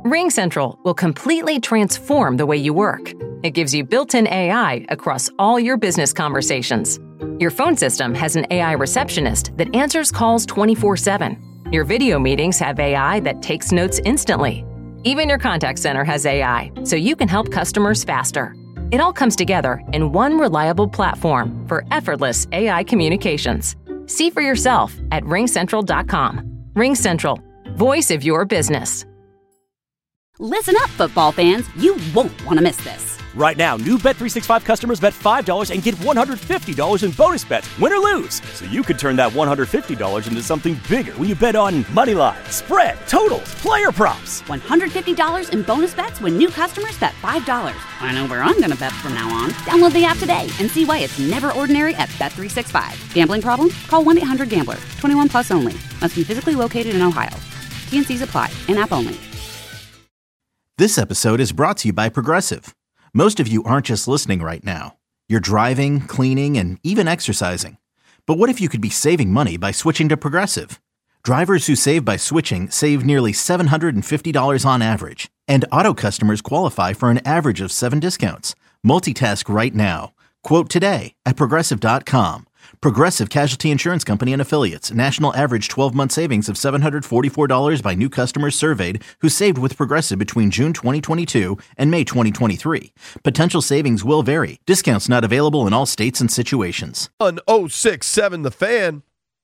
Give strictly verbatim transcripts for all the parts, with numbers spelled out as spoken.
RingCentral will completely transform the way you work. It gives you built-in A I across all your business conversations. Your phone system has an A I receptionist that answers calls twenty-four seven. Your video meetings have A I that takes notes instantly. Even your contact center has A I, so you can help customers faster. It all comes together in one reliable platform for effortless A I communications. See for yourself at ring central dot com. RingCentral, voice of your business. Listen up, football fans. You won't want to miss this. Right now, new Bet three sixty-five customers bet five dollars and get one hundred fifty dollars in bonus bets, win or lose. So you could turn that one hundred fifty dollars into something bigger when you bet on money line, spread, totals, player props. one hundred fifty dollars in bonus bets when new customers bet five dollars. I know where I'm going to bet from now on. Download the app today and see why it's never ordinary at Bet three sixty-five. Gambling problem? Call one eight hundred gambler. twenty-one plus only. Must be physically located in Ohio. T and C's apply. In-app only. This episode is brought to you by Progressive. Most of you aren't just listening right now. You're driving, cleaning, and even exercising. But what if you could be saving money by switching to Progressive? Drivers who save by switching save nearly seven hundred fifty dollars on average. And auto customers qualify for an average of seven discounts. Multitask right now. Quote today at progressive dot com. Progressive Casualty Insurance Company and Affiliates. National average twelve-month savings of seven hundred forty-four dollars by new customers surveyed who saved with Progressive between June twenty twenty-two and May twenty twenty-three. Potential savings will vary. Discounts not available in all states and situations. On oh six seven The Fan.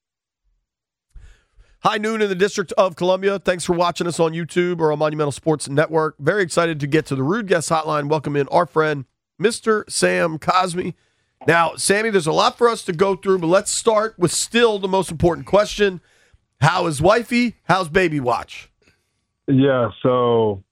High noon in the District of Columbia. Thanks for watching us on YouTube or on Monumental Sports Network. Very excited to get to the Rude Guest Hotline. Welcome in our friend, Mister Sam Cosmi. Now, Sammy, there's a lot for us to go through, but let's start with still the most important question. How is wifey? How's baby watch? Yeah, so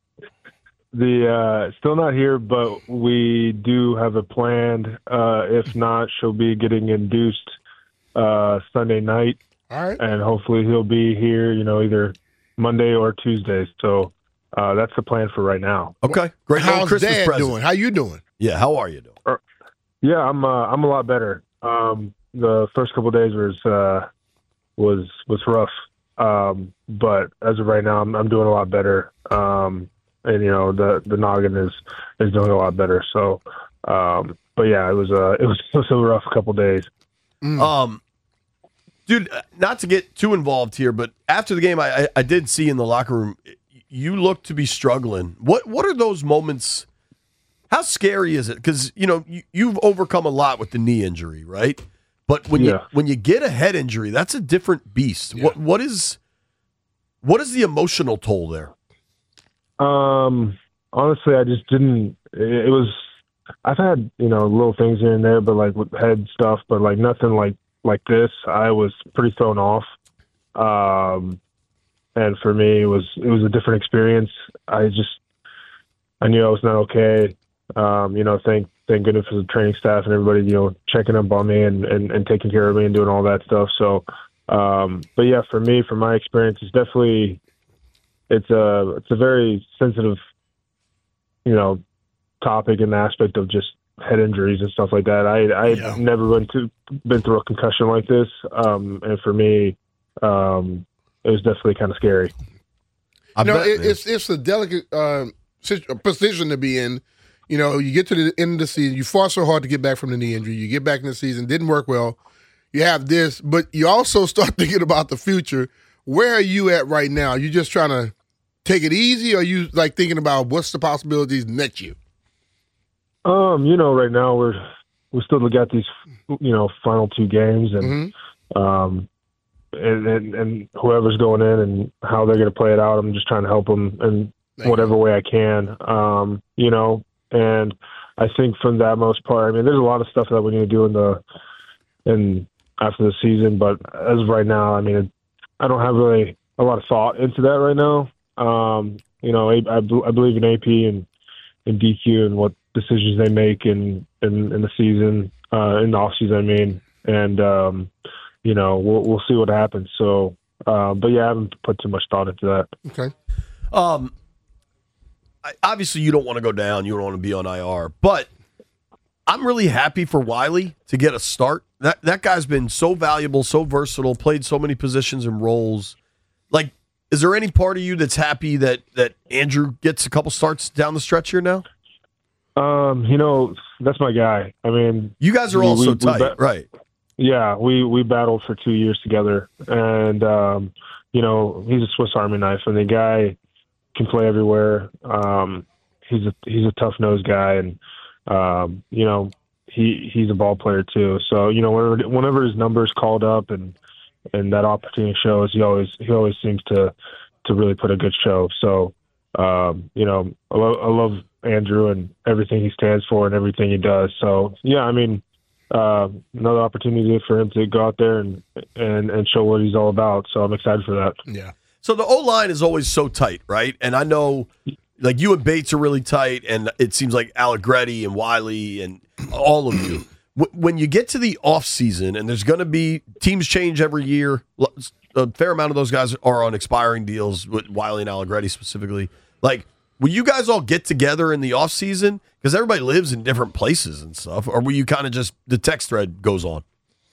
the uh, still not here, but we do have a plan. Uh, if not, she'll be getting induced uh, Sunday night. All right. And hopefully he'll be here, you know, either Monday or Tuesday. So uh, that's the plan for right now. Okay, great. How's Christmas Dad present. doing? How you doing? Yeah, how are you doing? Yeah, I'm uh, I'm a lot better. Um, the first couple of days was uh, was was rough, um, but as of right now, I'm I'm doing a lot better. Um, and you know, the the noggin is is doing a lot better. So, um, but yeah, it was uh, it was it was a rough couple of days. Mm. Um, dude, not to get too involved here, but after the game, I I, I did see in the locker room you look to be struggling. What what are those moments? How scary is it? Because, you know, you, you've overcome a lot with the knee injury, right? But when yeah. you when you get a head injury, that's a different beast. Yeah. What what is what is the emotional toll there? Um, honestly, I just didn't. It, it was. I've had you know little things here and there, but like with head stuff, but like nothing like like this. I was pretty thrown off. Um, and for me, it was it was a different experience. I just I knew I was not okay. Um, you know, thank thank goodness for the training staff and everybody, you know, checking up on me and, and, and taking care of me and doing all that stuff. So, um, but yeah, for me, from my experience, it's definitely it's a it's a very sensitive, you know, topic and aspect of just head injuries and stuff like that. I I yeah. never been to been through a concussion like this, um, and for me, um, it was definitely kind of scary. You know, it, it's it's a delicate uh, position to be in. You know, you get to the end of the season, you fought so hard to get back from the knee injury, you get back in the season, didn't work well, you have this, but you also start thinking about the future. Where are you at right now? Are you just trying to take it easy, or are you like thinking about what's the possibilities next year? Um, you know, right now we're we still got these, you know, final two games, and mm-hmm. um, and, and and whoever's going in and how they're going to play it out, I'm just trying to help them in Thank whatever you. way I can. Um, you know. And I think from that most part, I mean, there's a lot of stuff that we need to do in the in after the season. But as of right now, I mean, it, I don't have really a lot of thought into that right now. Um, you know, I, I, I believe in A P and, and D Q and what decisions they make in in, in the season, uh, in the off season. I mean, and um, you know, we'll we'll see what happens. So, uh, but yeah, I haven't put too much thought into that. Okay. Um. Obviously, you don't want to go down. You don't want to be on I R. But I'm really happy for Wiley to get a start. That that guy's been so valuable, so versatile, played so many positions and roles. Like, is there any part of you that's happy that that Andrew gets a couple starts down the stretch here now? Um, you know, that's my guy. I mean, you guys are all we, so we, tight, we ba- right? Yeah, we we battled for two years together, and um, you know, he's a Swiss Army knife, and the guy can play everywhere. Um, he's a he's a tough nosed guy, and um, you know, he he's a ball player too. So you know, whenever whenever his number's called up and and that opportunity shows, he always he always seems to to really put a good show. So um, you know, I, lo- I love Andrew and everything he stands for and everything he does. So yeah, I mean, uh, another opportunity for him to go out there and, and, and show what he's all about. So I'm excited for that. Yeah. So the O-line is always so tight, right? And I know like you and Bates are really tight, and it seems like Allegretti and Wiley and all of you. When you get to the offseason, and there's going to be teams change every year, a fair amount of those guys are on expiring deals, with Wiley and Allegretti specifically. Like, will you guys all get together in the offseason? Because everybody lives in different places and stuff. Or will you kind of just, the text thread goes on?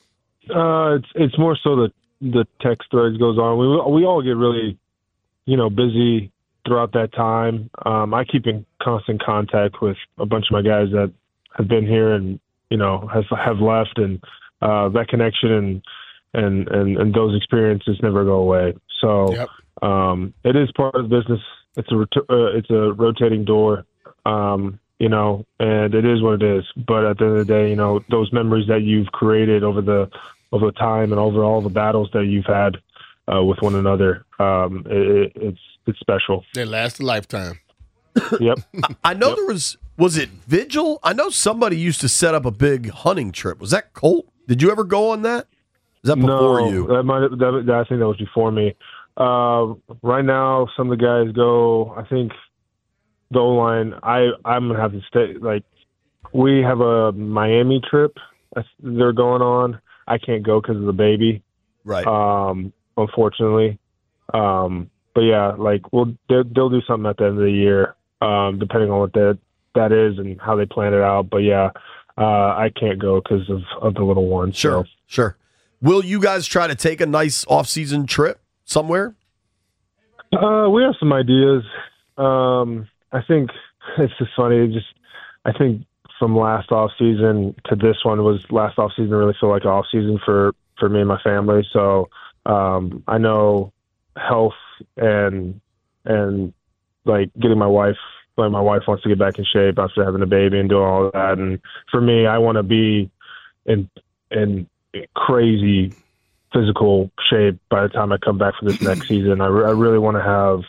Uh, it's it's more so the the text threads goes on. We we all get really, you know, busy throughout that time. Um, I keep in constant contact with a bunch of my guys that have been here and, you know, have have left, and uh, that connection and, and and and those experiences never go away. So yep. um, it is part of the business. It's a uh, it's a rotating door, um, you know, and it is what it is. But at the end of the day, you know, those memories that you've created over the over the time and over all the battles that you've had uh, with one another, um, it, it's it's special. They last a lifetime. Yep. I, I know yep. there was was it Vigil? I know somebody used to set up a big hunting trip. Was that Colt? Did you ever go on that? Is that before no, you? That might that, that, I think that was before me. Uh, right now, some of the guys go. I think the O-line. I I'm gonna have to stay. Like, we have a Miami trip they're going on. I can't go because of the baby. Right. Um, unfortunately. Um, but yeah, like we'll they'll, they'll do something at the end of the year, um, depending on what that that is and how they plan it out. But yeah, uh, I can't go because of of the little one. Sure. So. Sure. Will you guys try to take a nice off-season trip somewhere? Uh, we have some ideas. Um, I think it's just funny. It just, I think from last off season to this one was last off season really feel like an off season for, for me and my family. So um, I know health and and like getting my wife, like my wife wants to get back in shape after having a baby and doing all of that. And for me, I want to be in in crazy physical shape by the time I come back for this next season. I, re- I really want to have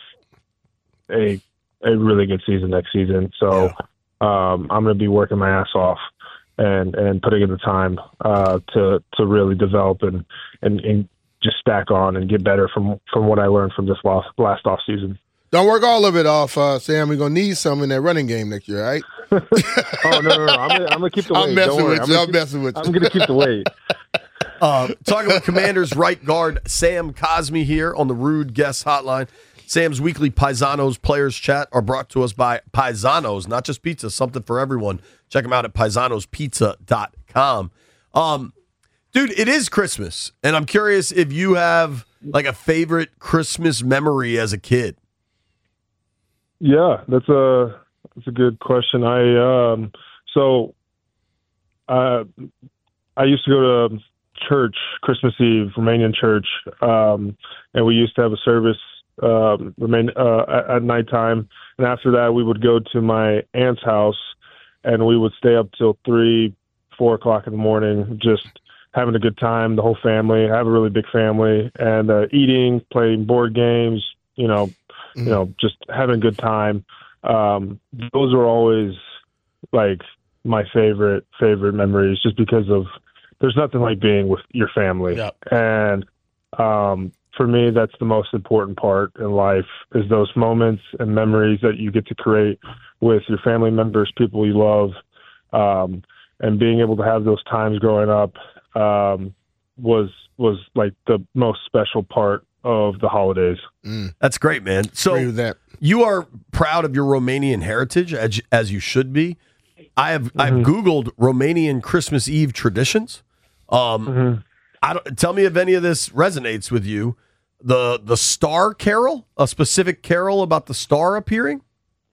a a really good season next season. So yeah. um, I'm going to be working my ass off and, and putting in the time uh, to to really develop and, and, and just stack on and get better from, from what I learned from this last, last off season. Don't work all of it off, uh, Sam. We're going to need some in that running game next year, all right? oh, no, no, no. I'm going I'm to keep the weight. I'm messing Don't worry. with you. I'm, I'm keep, messing with you. I'm going to keep the weight. Uh, talking with Commanders right guard Sam Cosmi here on the Rude Guest Hotline. Sam's weekly Paisanos Players Chat are brought to us by Paisanos, not just pizza, something for everyone. Check them out at paisanos pizza dot com. Um, dude, it is Christmas, and I'm curious if you have like a favorite Christmas memory as a kid. Yeah, that's a that's a good question. I um, so uh, I used to go to church Christmas Eve, Romanian church, um, and we used to have a service um, remain uh, at, at nighttime. And after that, we would go to my aunt's house, and we would stay up till three, four o'clock in the morning, just having a good time. The whole family. I have a really big family, and uh, eating, playing board games. You know, mm-hmm. you know, just having a good time. Um, those are always like my favorite favorite memories, just because of. There's nothing like being with your family. Yep. And um, for me, that's the most important part in life is those moments and memories that you get to create with your family members, people you love, um, and being able to have those times growing up um, was was like the most special part of the holidays. Mm. That's great, man. So Agree with that. You are proud of your Romanian heritage, as, as you should be. I have mm-hmm. I've Googled Romanian Christmas Eve traditions. Um, mm-hmm. I don't, tell me if any of this resonates with you. the the star carol, a specific carol about the star appearing?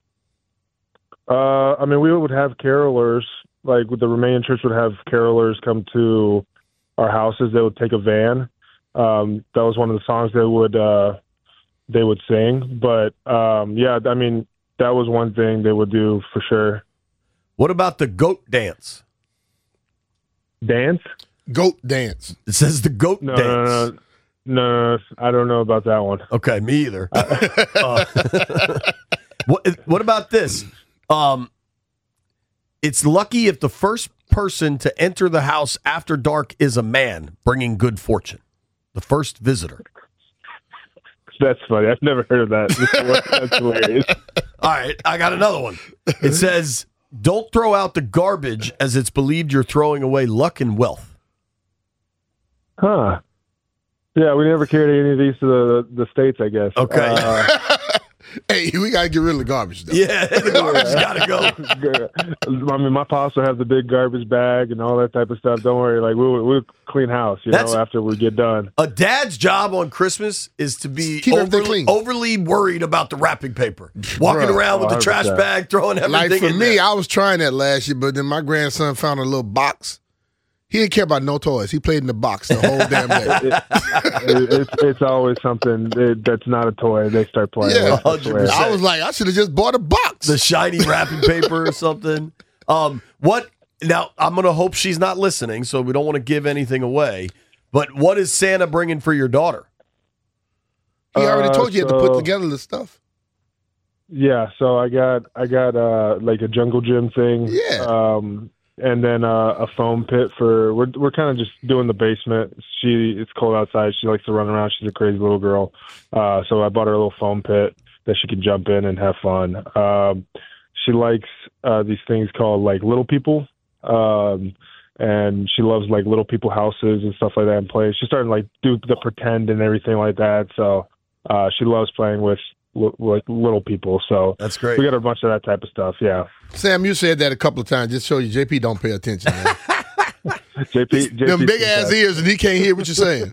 Uh, I mean, we would have carolers, like the Romanian church would have carolers come to our houses. They would take a van. Um, that was one of the songs they would uh, they would sing. But um, yeah, I mean, that was one thing they would do for sure. What about the goat dance? Dance? Goat dance. It says the goat no, dance. No, no, no, no, I don't know about that one. Okay, me either. uh, what, what about this? Um, it's lucky if the first person to enter the house after dark is a man, bringing good fortune. The first visitor. That's funny. I've never heard of that. That's hilarious. All right, I got another one. It says, don't throw out the garbage as it's believed you're throwing away luck and wealth. Huh. Yeah, we never carried any of these to the the States, I guess. Okay. Uh, hey, we got to get rid of the garbage, though. Yeah, the garbage got to go. I mean, my pops will have the big garbage bag and all that type of stuff. Don't worry. Like, we'll, we'll clean house, you That's, know, after we get done. A dad's job on Christmas is to be overly, overly worried about the wrapping paper. Walking Bruh, around with the trash bag, throwing everything Like, for in me, there. I was trying that last year, but then my grandson found a little box. He didn't care about no toys. He played in the box the whole damn day. it, it, it's, it's always something that, that's not a toy. They start playing. Yeah, with, I was like, I should have just bought a box. The shiny wrapping paper or something. Um, what? Now, I'm going to hope she's not listening, so we don't want to give anything away. But what is Santa bringing for your daughter? He already told you uh, you had to put together the stuff. Yeah, so I got I got uh, like a jungle gym thing. Yeah. Um, and then uh, a foam pit for we're we're kind of just doing the basement. She it's cold outside. She likes to run around. She's a crazy little girl. Uh, so I bought her a little foam pit that she can jump in and have fun. Um, she likes uh, these things called like Little People, um, and she loves like Little People houses and stuff like that and play. She's starting to like do the pretend and everything like that. So uh, she loves playing with. Like little people, so that's great. We got a bunch of that type of stuff. Yeah, Sam, you said that a couple of times. Just show you, J P don't pay attention. Man. J P, J P, them big ass ears, and he can't hear what you're saying.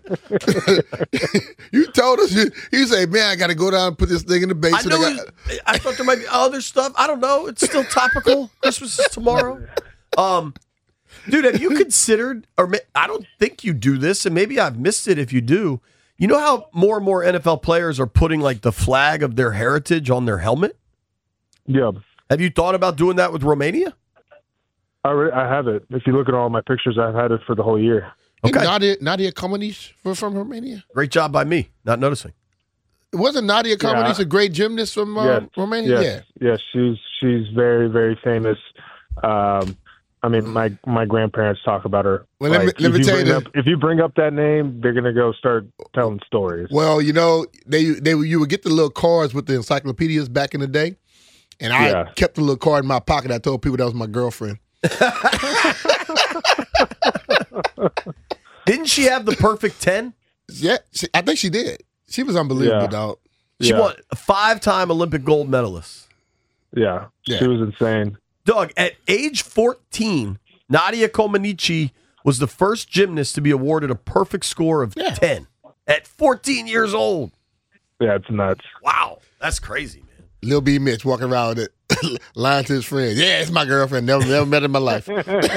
You told us. You, you say, "Man, I got to go down and put this thing in the basement." I, know I, got- I thought there might be other stuff. I don't know. It's still topical. Christmas is tomorrow. Um, dude, have you considered? Or I don't think you do this, and maybe I've missed it. If you do. You know how more and more N F L players are putting like the flag of their heritage on their helmet? Yeah. Have you thought about doing that with Romania? I, re- I have it. If you look at all my pictures, I've had it for the whole year. Okay. Nadia, Nadia Comaneci from Romania? Great job by me, not noticing. Wasn't Nadia Comaneci yeah. a great gymnast from uh, yes. Romania? Yes. Yeah. Yes, she's, she's very, very famous. Um, I mean, my my grandparents talk about her. Well, let like, me, let me tell you, up, if you bring up that name, they're gonna go start telling stories. Well, you know, they they you would get the little cards with the encyclopedias back in the day, and I yeah. kept the little card in my pocket. I told people that was my girlfriend. Didn't she have the perfect ten? Yeah, she, I think she did. She was unbelievable, yeah. dog. She yeah. won a five-time Olympic gold medalist. Yeah. yeah, she was insane. Doug, at age fourteen, Nadia Comaneci was the first gymnast to be awarded a perfect score of yeah. ten at fourteen years old. Yeah, it's nuts. Wow, that's crazy, man. Lil B. Mitch walking around with it, lying to his friends. Yeah, it's my girlfriend. Never, never met her in my life.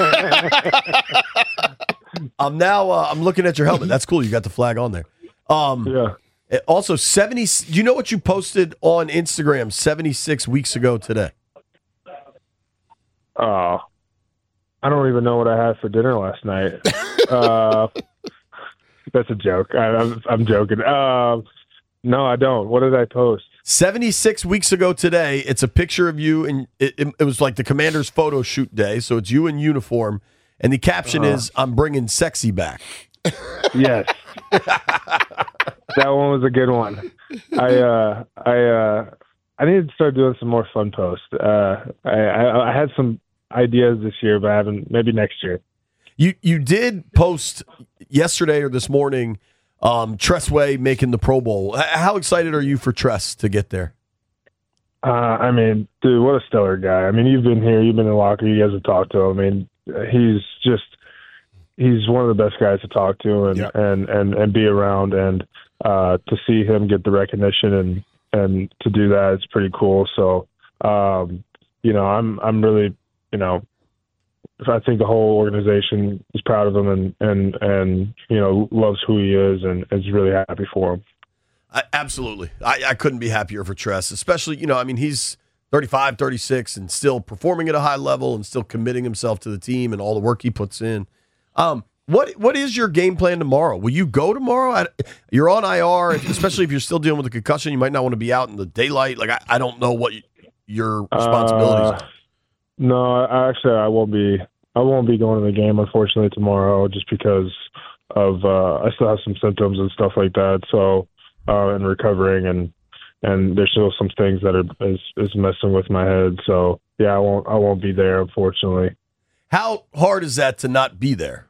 I'm now. Uh, I'm looking at your helmet. That's cool. You got the flag on there. Um, yeah. Also, seventy. Do you know what you posted on Instagram seventy-six weeks ago today? Oh, I don't even know what I had for dinner last night. uh, that's a joke. I, I'm, I'm joking. Uh, no, I don't. What did I post? seventy-six weeks ago today, it's a picture of you, and it, it, it was like the commander's photo shoot day, so it's you in uniform, and the caption uh-huh. is, I'm bringing sexy back. Yes. That one was a good one. I, uh, I, uh, I need to start doing some more fun posts. Uh, I, I, I had some ideas this year, but I haven't. Maybe next year. You you did post yesterday or this morning, um, Tress Way making the Pro Bowl. How excited are you for Tress to get there? Uh, I mean, dude, what a stellar guy. I mean, you've been here, you've been in the locker, you guys have talked to him. I mean, he's just he's one of the best guys to talk to and yep. and, and, and be around. And uh, to see him get the recognition and, and to do that, it's pretty cool. So, um, you know, I'm I'm really, you know, I think the whole organization is proud of him and, and, and you know, loves who he is and is really happy for him. I, absolutely. I, I couldn't be happier for Tress, especially, you know, I mean, he's thirty-five, thirty-six and still performing at a high level and still committing himself to the team and all the work he puts in. Um, what What is your game plan tomorrow? Will you go tomorrow? I, you're on I R, especially if you're still dealing with a concussion. You might not want to be out in the daylight. Like, I, I don't know what you, your responsibilities uh, are. No, I, actually, I won't be. I won't be going to the game, unfortunately, tomorrow, just because of uh, I still have some symptoms and stuff like that. So, uh, and recovering, and and there's still some things that are is, is messing with my head. So, yeah, I won't. I won't be there, unfortunately. How hard is that to not be there?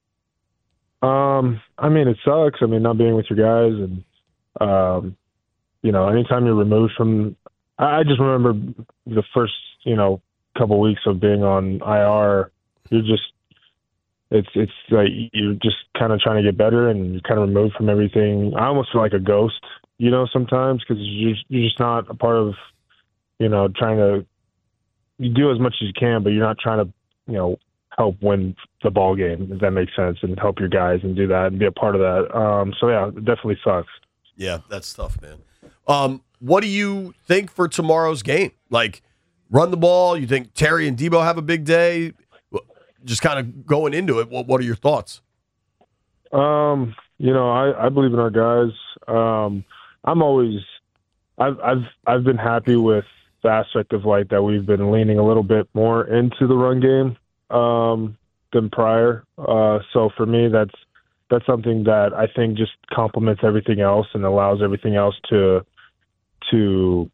Um, I mean, it sucks. I mean, not being with your guys, and um, you know, anytime you're removed from. I, I just remember the first, you know, couple weeks of being on I R. You're just, it's it's like you're just kind of trying to get better, and you're kind of removed from everything. I almost feel like a ghost, you know, sometimes, because you're you're just not a part of, you know, trying to. You do as much as you can, but you're not trying to, you know, help win the ball game, if that makes sense, and help your guys and do that and be a part of that. Um, so yeah, it definitely sucks. Yeah, that's tough, man. Um, what do you think for tomorrow's game? Like, run the ball? You think Terry and Debo have a big day? Just kind of going into it, what what are your thoughts? Um, you know, I, I believe in our guys. Um, I'm always, I've I've I've been happy with the aspect of like that we've been leaning a little bit more into the run game um, than prior. Uh, so for me, that's that's something that I think just complements everything else and allows everything else to to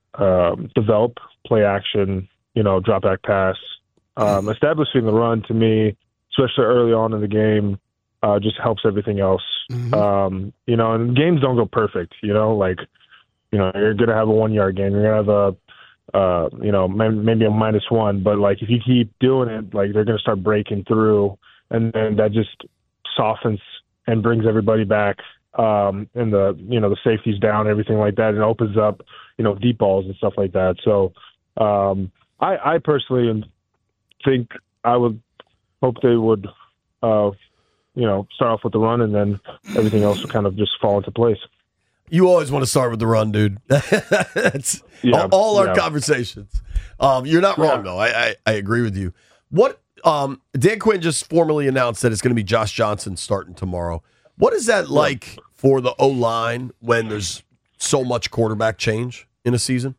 um, develop, play action, you know, drop back pass. Um, establishing the run to me, especially early on in the game, uh, just helps everything else. Mm-hmm. Um, you know, and games don't go perfect, you know, like, you know, you're going to have a one yard game. You're going to have a, uh, you know, maybe a minus one, but like, if you keep doing it, like they're going to start breaking through, and then that just softens and brings everybody back. Um, and the, you know, the safety's down, everything like that, and opens up, you know, deep balls and stuff like that. So, um, I, I personally am, think I would hope they would, uh, you know, start off with the run, and then everything else will kind of just fall into place. You always want to start with the run, dude. That's yeah, all, all our yeah. conversations. Um, you're not wrong, yeah. though. I, I I agree with you. What um, Dan Quinn just formally announced that it's going to be Josh Johnson starting tomorrow. What is that like for the O-line when there's so much quarterback change in a season?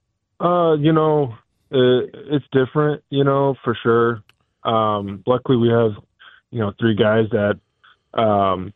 Uh, you know. It, it's different, you know, for sure. Um, luckily, we have, you know, three guys that, um,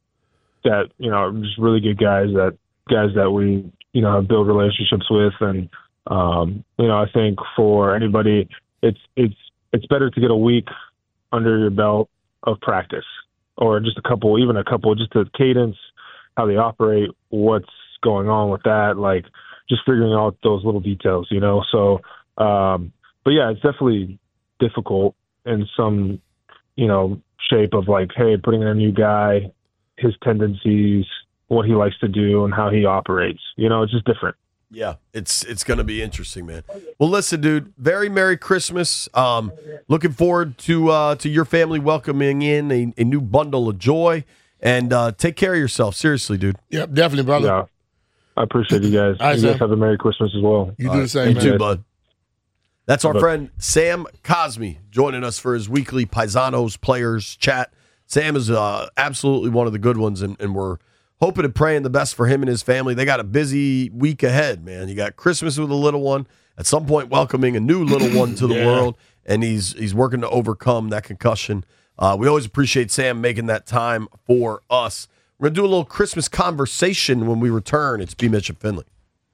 that you know, are just really good guys. That guys that we, you know, have built relationships with, and um, you know, I think for anybody, it's it's it's better to get a week under your belt of practice, or just a couple, even a couple, just the cadence, how they operate, what's going on with that, like just figuring out those little details, you know, so. Um, but yeah, it's definitely difficult in some, you know, shape of like, hey, putting in a new guy, his tendencies, what he likes to do, and how he operates. You know, it's just different. Yeah, it's it's going to be interesting, man. Well, listen, dude, very Merry Christmas. Um, looking forward to uh, to your family welcoming in a, a new bundle of joy, and uh, take care of yourself. Seriously, dude. Yep, definitely, brother. Yeah, I appreciate you guys. Right, you guys have a Merry Christmas as well. You do the same, You man. too, bud. That's our friend Sam Cosmi joining us for his weekly Paisanos Players Chat. Sam is uh, absolutely one of the good ones, and, and we're hoping and praying the best for him and his family. They got a busy week ahead, man. You got Christmas with a little one, at some point welcoming a new little one to the yeah. world, and he's he's working to overcome that concussion. Uh, we always appreciate Sam making that time for us. We're going to do a little Christmas conversation when we return. It's B. Mitch and Finley.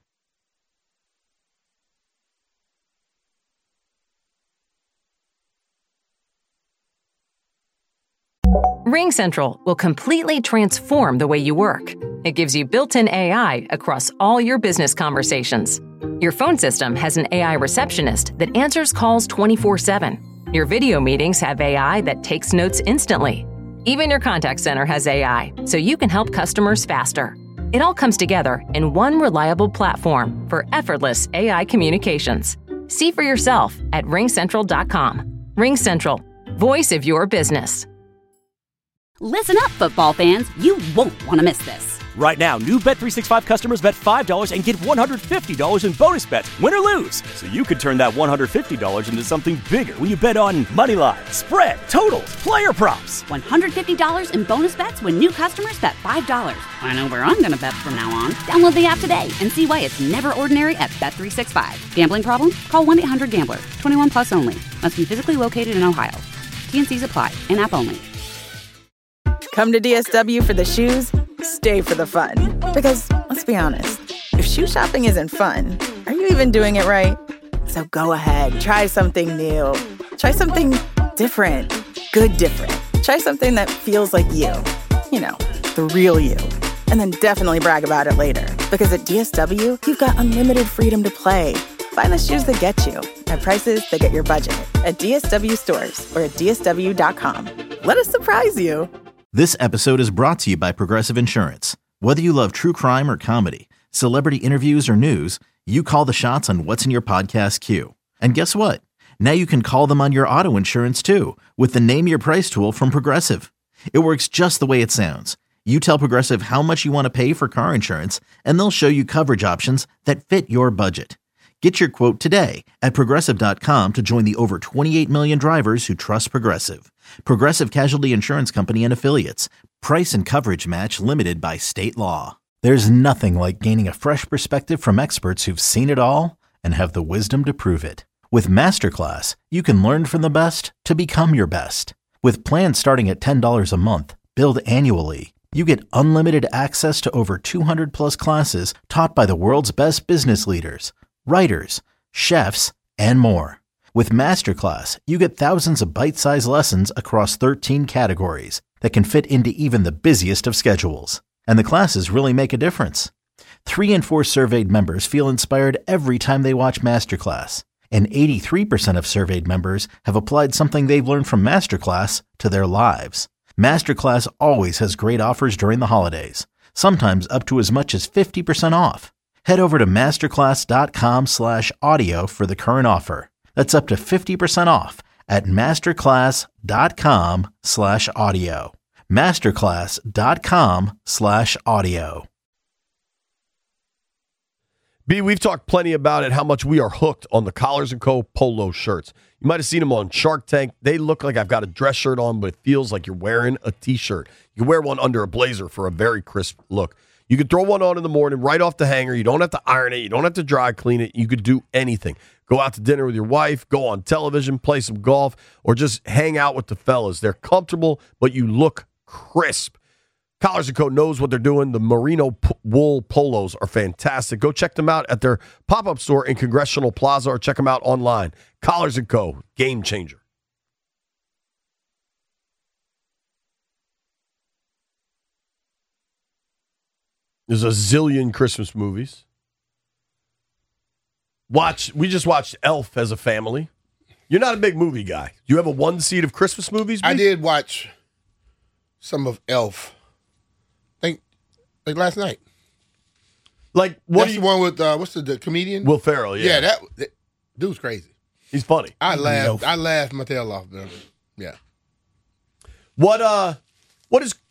RingCentral will completely transform the way you work. It gives you built-in A I across all your business conversations. Your phone system has an A I receptionist that answers calls twenty-four seven. Your video meetings have A I that takes notes instantly. Even your contact center has A I, so you can help customers faster. It all comes together in one reliable platform for effortless A I communications. See for yourself at ring central dot com. RingCentral, voice of your business. Listen up, football fans. You won't want to miss this. Right now, new Bet three sixty-five customers bet five dollars and get one hundred fifty dollars in bonus bets, win or lose. So you could turn that one hundred fifty dollars into something bigger when you bet on money line, spread, totals, player props. one hundred fifty dollars in bonus bets when new customers bet five dollars. I know where I'm going to bet from now on. Download the app today and see why it's never ordinary at Bet three sixty-five. Gambling problem? Call one eight hundred gambler. twenty-one plus only. Must be physically located in Ohio. T N Cs apply. In-app only. Come to D S W for the shoes, stay for the fun. Because, let's be honest, if shoe shopping isn't fun, are you even doing it right? So go ahead, try something new. Try something different. Good different. Try something that feels like you. You know, the real you. And then definitely brag about it later. Because at D S W, you've got unlimited freedom to play. Find the shoes that get you at prices that get your budget at D S W stores or at D S W dot com. Let us surprise you. This episode is brought to you by Progressive Insurance. Whether you love true crime or comedy, celebrity interviews or news, you call the shots on what's in your podcast queue. And guess what? Now you can call them on your auto insurance too with the Name Your Price tool from Progressive. It works just the way it sounds. You tell Progressive how much you want to pay for car insurance, and they'll show you coverage options that fit your budget. Get your quote today at Progressive dot com to join the over twenty-eight million drivers who trust Progressive. Progressive Casualty Insurance Company and Affiliates. Price and coverage match limited by state law. There's nothing like gaining a fresh perspective from experts who've seen it all and have the wisdom to prove it. With Masterclass, you can learn from the best to become your best. With plans starting at ten dollars a month, billed annually, you get unlimited access to over two hundred plus classes taught by the world's best business leaders, writers, chefs, and more. With Masterclass, you get thousands of bite-sized lessons across thirteen categories that can fit into even the busiest of schedules. And the classes really make a difference. Three in four surveyed members feel inspired every time they watch Masterclass. And eighty-three percent of surveyed members have applied something they've learned from Masterclass to their lives. Masterclass always has great offers during the holidays, sometimes up to as much as fifty percent off. Head over to masterclass.com slash audio for the current offer. That's up to fifty percent off at masterclass.com slash audio. Masterclass.com slash audio. B, we've talked plenty about it, how much we are hooked on the Collars and Co. polo shirts. You might have seen them on Shark Tank. They look like I've got a dress shirt on, but it feels like you're wearing a T-shirt. You can wear one under a blazer for a very crisp look. You could throw one on in the morning right off the hanger. You don't have to iron it. You don't have to dry clean it. You could do anything. Go out to dinner with your wife, go on television, play some golf, or just hang out with the fellas. They're comfortable, but you look crisp. Collars and Co. knows what they're doing. The merino p- wool polos are fantastic. Go check them out at their pop-up store in Congressional Plaza or check them out online. Collars and Co. Game changer. There's a zillion Christmas movies. Watch. We just watched Elf as a family. You're not a big movie guy. Do you have a one seat of Christmas movies? B? I did watch some of Elf. I think like last night. Like what? That's You, the one with uh, what's the, the comedian? Will Ferrell. Yeah, Yeah, that, that dude's crazy. he's funny. I laughed. I laughed my tail off, man. Yeah. What? Uh, what is?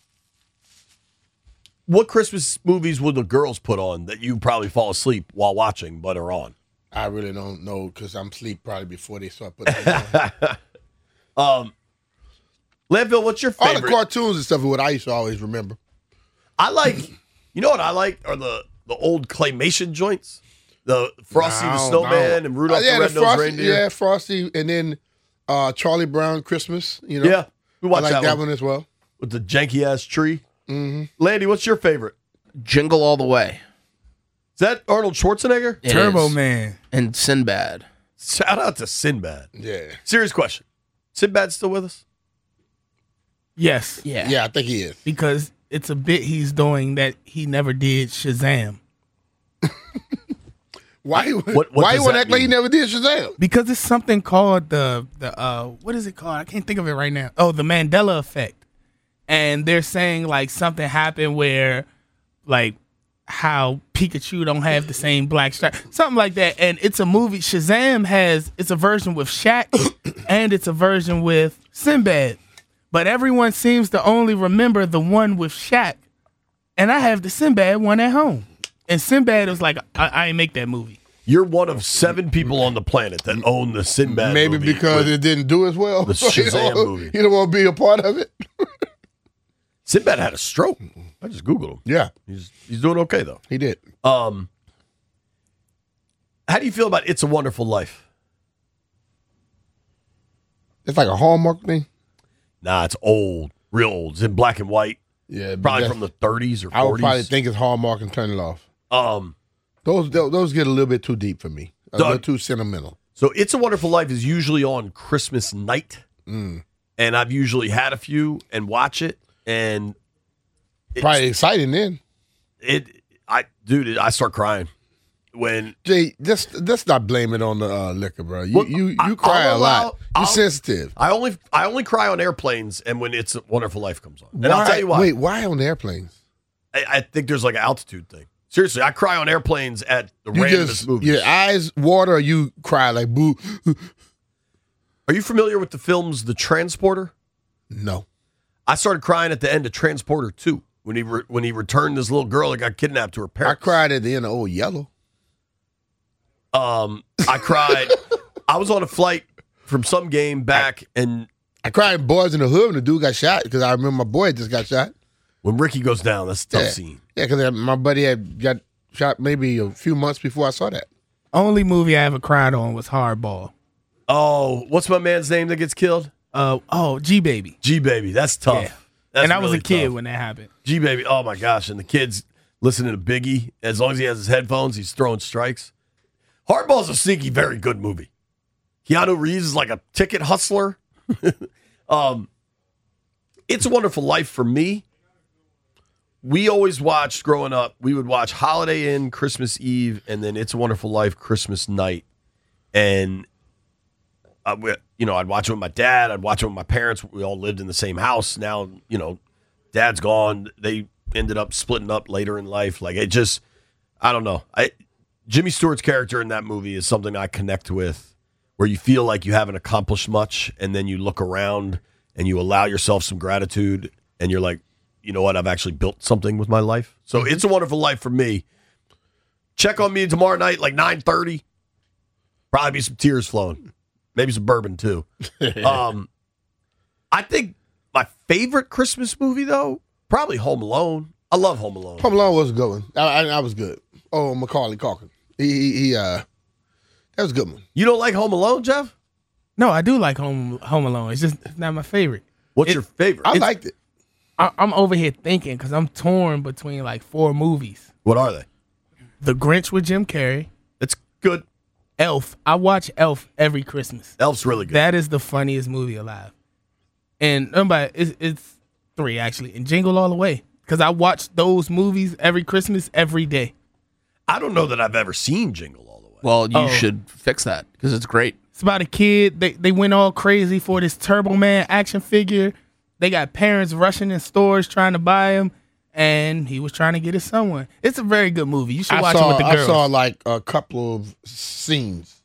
What Christmas movies would the girls put on that you probably fall asleep while watching, but are on? I really don't know because I'm asleep probably before they start putting it on. um, Landfill, what's your favorite? All the cartoons and stuff is what I used to always remember. I like, you know what I like are the, the old claymation joints, the Frosty No, the Snowman no. and Rudolph Uh, yeah, the Red-Nosed Frosty, Reindeer. Yeah, Frosty, and then uh, Charlie Brown Christmas. You know, Yeah, we I watched like that, that one. one as well. with the janky ass tree. Mm-hmm. Landy, what's your favorite? Jingle All the Way. Is that Arnold Schwarzenegger? It Turbo is. Man. And Sinbad. Shout out to Sinbad. Yeah, Serious question: Sinbad still with us? Yes. Yeah. yeah, I think he is. Because it's a bit he's doing that he never did Shazam. Why? What- what why does you want to that act like he mean? never did Shazam? Because it's something called the the uh what is it called? I can't think of it right now. Oh, the Mandela effect. And they're saying like something happened where like how Pikachu don't have the same black stripe, something like that. And it's a movie. Shazam has it's a version with Shaq, and it's a version with Sinbad. But everyone seems to only remember the one with Shaq, and I have the Sinbad one at home. And Sinbad was like, I, I ain't make that movie. You're one of seven people on the planet that own the Sinbad Maybe movie. because it didn't do as well. The Shazam you movie. You don't want to be a part of it? Sinbad had a stroke. I just Googled him. Yeah. He's he's doing okay, though. He did. Um, how do you feel about It's a Wonderful Life? It's like a Hallmark thing? Nah, it's old. Real old. It's in black and white. Yeah. Probably from the thirties or forties. I would probably think it's Hallmark and turn it off. Um, those, those those get a little bit too deep for me. A Doug, little too sentimental. So It's a Wonderful Life is usually on Christmas night. Mm. And I've usually had a few and watch it. And it's, probably exciting then. It, I, dude, it, I start crying when Jay. Let's let's not blame it on the uh, liquor, bro. You well, you you I, cry I'll a allow, lot. You're I'll, sensitive. I only I only cry on airplanes and when It's a Wonderful Life comes on. And why, I'll tell you why. Wait, why on airplanes? I, I think there's like an altitude thing. Seriously, I cry on airplanes at the You randomest just movies. your eyes water, or you cry like boo. Are you familiar with the films The Transporter? No. I started crying at the end of Transporter two when he re- when he returned this little girl that got kidnapped to her I parents. cried at the end of Old Yellow. Um, I cried. I was on a flight from some game back, and I cried in Boys in the Hood when the dude got shot because I remember my boy just got shot. when Ricky goes down, that's a tough Yeah. scene. Yeah, because my buddy had got shot maybe a few months before I saw that. Only movie I ever cried on was Hardball. Oh, what's my man's name that gets killed? Uh oh, G Baby. G Baby. That's tough. Yeah. That's and I was really a kid tough. when that happened. G Baby. Oh my gosh! And the kids listening to Biggie. As long as he has his headphones, he's throwing strikes. Hardball's a sneaky, very good movie. Keanu Reeves is like a ticket hustler. um, It's a Wonderful Life for me. We always watched growing up. We would watch Holiday Inn Christmas Eve, and then It's a Wonderful Life Christmas night. And uh, we, you know, I'd watch it with my dad. I'd watch it with my parents. We all lived in the same house. Now, you know, dad's gone. They ended up splitting up later in life. Like it just, I don't know. I Jimmy Stewart's character in that movie is something I connect with, where you feel like you haven't accomplished much, and then you look around and you allow yourself some gratitude, and you're like, you know what? I've actually built something with my life. So It's a Wonderful Life for me. Check on me tomorrow night, like nine thirty. Probably be some tears flowing. Maybe some bourbon, too. um, I think my favorite Christmas movie, though, probably Home Alone. I love Home Alone. Home Alone was a good one. I, I, I was good. Oh, Macaulay Culkin. He, he, he, uh, that was a good one. You don't like Home Alone, Jeff? No, I do like Home Home Alone. It's just it's not my favorite. What's It- your favorite? I It's- liked it. I, I'm over here thinking because I'm torn between like four movies. What are they? The Grinch with Jim Carrey. It's good. Elf. I watch Elf every Christmas. Elf's really good. That is the funniest movie alive. And nobody, it's, it's three actually. And Jingle All the Way. Because I watch those movies every Christmas, every day. I don't know that I've ever seen Jingle All the Way. Well, you Oh. should fix that because it's great. It's about a kid. They they went all crazy for this Turbo Man action figure. They got parents rushing in stores trying to buy him. And he was trying to get his son one. It's a very good movie. You should I watch saw, it with the girls. I saw like a couple of scenes.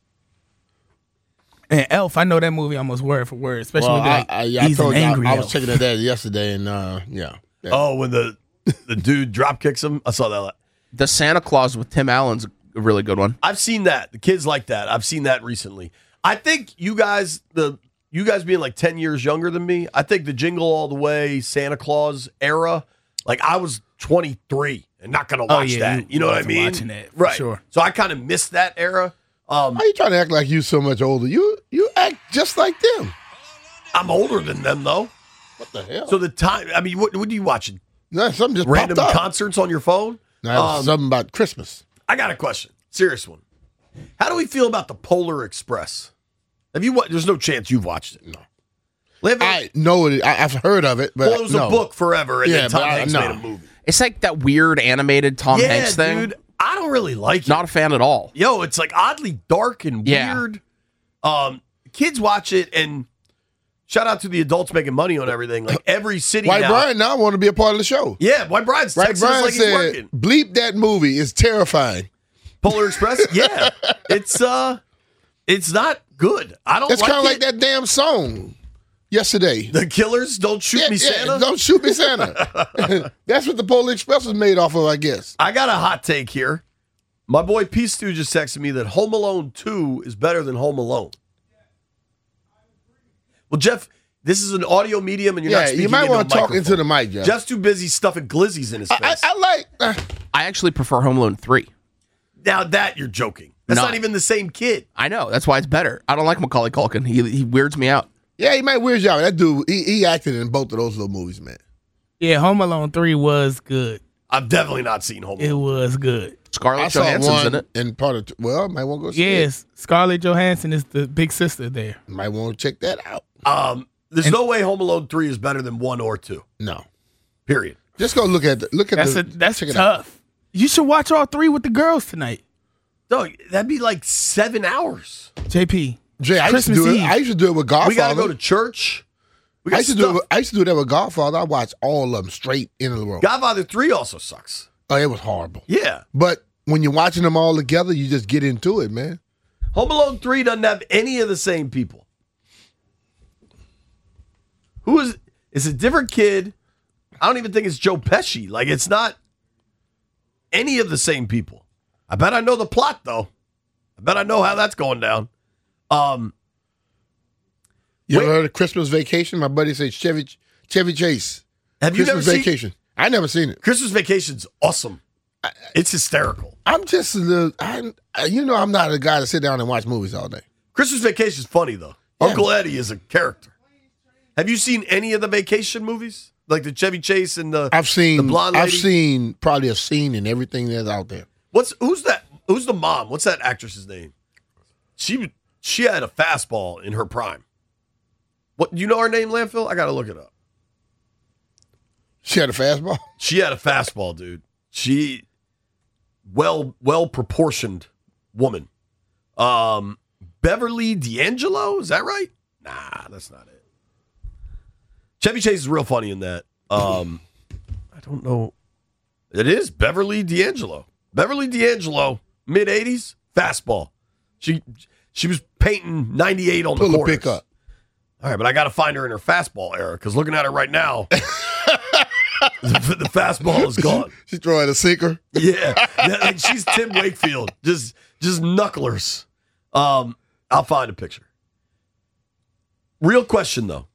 And Elf, I know that movie almost word for word, especially Well, when they're like, I, I, yeah, I he's told an you, I, angry I was elf. checking it out yesterday, and uh, yeah. yeah. Oh, when the the dude drop kicks him? I saw that. The Santa Claus with Tim Allen's a really good one. I've seen that. The kids like that. I've seen that recently. I think you guys, the you guys being like ten years younger than me, I think the Jingle All the Way Santa Claus era, like I was twenty-three and not going to Oh, watch yeah, that. you You know what I wasn't mean? watching that, for right. sure. So I kind of missed that era. Um, Why are you trying to act like you so much older? You you act just like them. I'm older than them, though. What the hell? So the time, I mean, what, what are you watching? no, something just Random popped up. concerts on your phone? No, it was Um, something about Christmas. I got a question. Serious one. How do we feel about the Polar Express? Have you? wa- There's no chance you've watched it. No. Live I know it. I, I've heard of it, but well, it was no. a book forever, and Yeah, then Tom but I- Hanks no. made a movie. It's like that weird animated Tom yeah, Hanks thing. dude. I don't really like it. Not a fan at all. Yo, it's like oddly dark and Yeah. weird. Um, kids watch it, and shout out to the adults making money on everything. Like every city White now. Brian now want to be a part of the show. Yeah, White Brian's White texting Brian us like he's said, working. bleep that movie. It's terrifying. Polar Express? Yeah. It's uh it's not good. I don't It's like kind of it. like that damn song yesterday. The Killers, Don't Shoot Yeah, Me yeah, Santa. Don't Shoot Me Santa. That's what the Polar Express was made off of, I guess. I got a hot take here. My boy P. Stu just texted me that Home Alone two is better than Home Alone. Well, Jeff, this is an audio medium, and you're Yeah, not speaking you might into want a to talk microphone. into the mic, Jeff. Jeff's too busy stuffing glizzies in his I, face. I, I like. Uh, I actually prefer Home Alone three. now that you're joking. That's No. not even the same kid. I know. That's why it's better. I don't like Macaulay Culkin. He he weirds me out. yeah, he might weird you out. That dude, he, he acted in both of those little movies, man. Yeah, Home Alone three was good. I've definitely not seen Home It Alone. was good. Scarlett I saw Johansson's one in it. in part of. T- well, I might want to go see it. Yes, Scarlett Johansson is the big sister there. Might want to check that out. Um, there's And- no way Home Alone three is better than one or two. No, Period. just go look at the, look at That's the. a, that's check it out. tough. You should watch all three with the girls tonight. No, that'd be like seven hours. J P. Jay, I used to Christmas do it. Eve. I used to do it with Godfather. We got to go to church. We got I used to do it. stuff. With, I used to do that with Godfather. I watched all of them straight into the row. Godfather three also sucks. Oh, it was horrible. Yeah. But when you're watching them all together, you just get into it, man. Home Alone three doesn't have any of the same people. Who is it's a different kid. I don't even think it's Joe Pesci. Like it's not any of the same people. I bet I know the plot though. I bet I know how that's going down. Um You Wait. ever heard of Christmas Vacation? My buddy said Chevy Chevy Chase. have you Christmas never seen Vacation. I never seen it. Christmas Vacation's awesome. It's hysterical. I'm just a little. I'm, you know, I'm not a guy to sit down and watch movies all day. Christmas Vacation's funny though. Yeah. Uncle Eddie is a character. Have you seen any of the vacation movies? Like the Chevy Chase and the I've seen. the blonde lady? I've seen probably a scene in everything that's out there. What's who's that? Who's the mom? What's that actress's name? She she had a fastball in her prime. What do you know her name, Landfill? I gotta look it up. She had a fastball. She had a fastball, dude. She well well proportioned woman. Um, Beverly D'Angelo, is that right? Nah, that's not it. Chevy Chase is real funny in that. Um, I don't know. It is Beverly D'Angelo. Beverly D'Angelo, mid eighties, fastball. She she was painting ninety-eight on Pull the a corners. pick up. All right, but I got to find her in her fastball era because looking at her right now, the, the fastball is gone. She's throwing a sinker. Yeah, yeah, like she's Tim Wakefield, just just knucklers. Um, I'll find a picture. Real question though,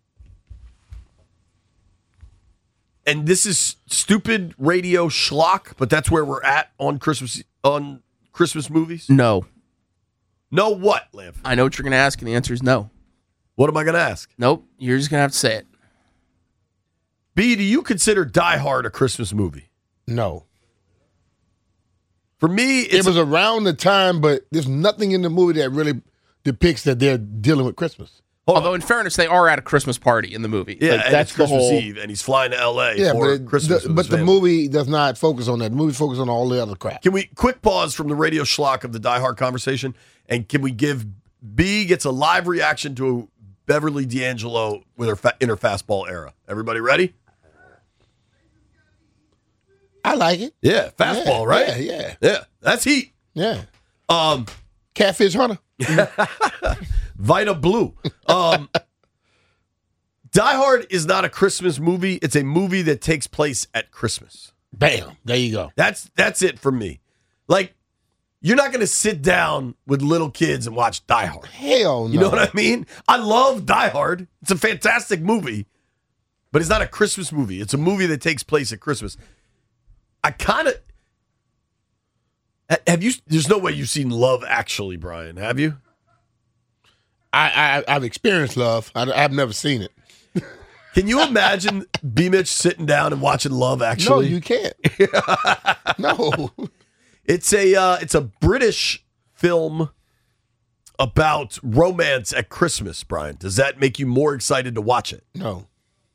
and this is stupid radio schlock, but that's where we're at on Christmas on Christmas movies. No. No, what, Lamp? I know what you're going to ask, and the answer is no. What am I going to ask? Nope. You're just going to have to say it. B, do you consider Die Hard a Christmas movie? No. For me, it's It was around the time, but there's nothing in the movie that really depicts that they're dealing with Christmas. Although, in fairness, they are at a Christmas party in the movie. yeah, Like, and that's it's the Christmas whole. Eve, and he's flying to L A Yeah, for but it- Christmas. the, with but his the family. movie does not focus on that. The movie focuses on all the other crap. Can we quick pause from the radio schlock of the Die Hard conversation, and can we give B gets a live reaction to Beverly D'Angelo with her fa- in her fastball era? Everybody ready? I like it. Yeah, fastball, Yeah, right? yeah, yeah. yeah. That's heat. Yeah. Um, Catfish Hunter. Vita Blue. Um, Die Hard is not a Christmas movie. It's a movie that takes place at Christmas. Bam. There you go. That's that's it for me. Like, you're not going to sit down with little kids and watch Die Hard. Hell no. You know what I mean? I love Die Hard. It's a fantastic movie, but it's not a Christmas movie. It's a movie that takes place at Christmas. I kind of have you. There's no way you've seen Love Actually, Brian. Have you? I, I I've experienced love. I, I've never seen it. Can you imagine B. Mitch sitting down and watching Love No, Actually? you can't. No. It's a uh, it's a British film about romance at Christmas, Brian. Does that make you more excited to watch it? No.